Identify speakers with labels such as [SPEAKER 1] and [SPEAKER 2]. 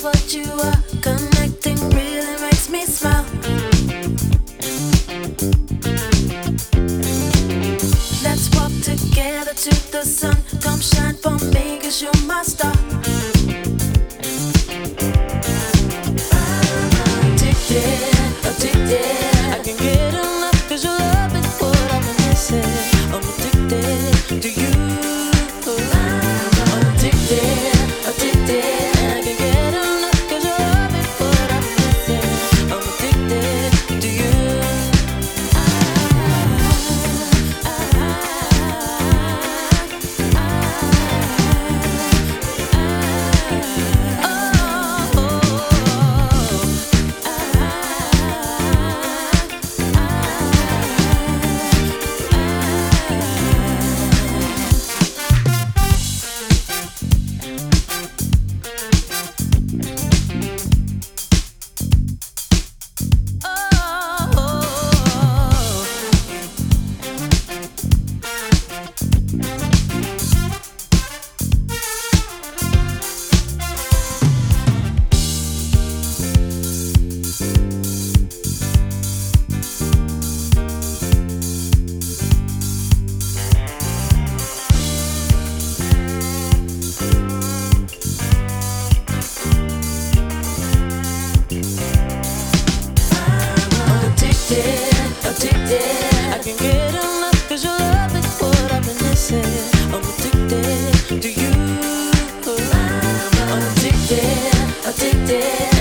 [SPEAKER 1] what you are. Connecting really makes me smile. Let's walk together to the sun. Come shine for me, 'cause you're my star. Addicted, addicted. I can get enough 'cause your love is what I've been missing. I'm addicted to you. I'm addicted, addicted. I can get enough 'cause your love is what I've been missing. I'm addicted to you. Addicted, I can get enough 'cause your love is what I've been missing. I'm addicted to you. I'm addicted, addicted.